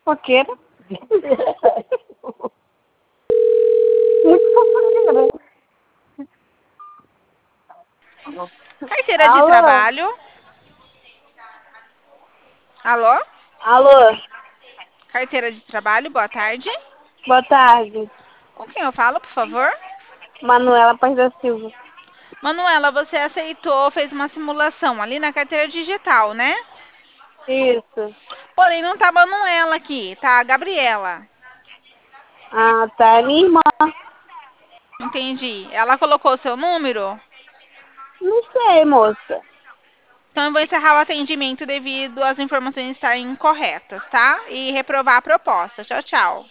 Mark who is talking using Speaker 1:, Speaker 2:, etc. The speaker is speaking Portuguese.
Speaker 1: Fofoqueira. Muito fofoqueira.
Speaker 2: Carteira de
Speaker 1: Alô?
Speaker 2: trabalho. Alô?
Speaker 1: Alô?
Speaker 2: Carteira de trabalho, boa tarde.
Speaker 1: Boa tarde.
Speaker 2: Com quem eu falo, por favor?
Speaker 1: Manuela Paz da Silva.
Speaker 2: Manuela, você aceitou, fez uma simulação ali na carteira digital, né?
Speaker 1: Isso.
Speaker 2: Porém, não tá a Manuela aqui, tá a Gabriela.
Speaker 1: Ah, tá. Minha irmã.
Speaker 2: Entendi. Ela colocou o seu número?
Speaker 1: Não sei, moça.
Speaker 2: Então eu vou encerrar o atendimento devido às informações estarem incorretas, tá? E reprovar a proposta. Tchau, tchau.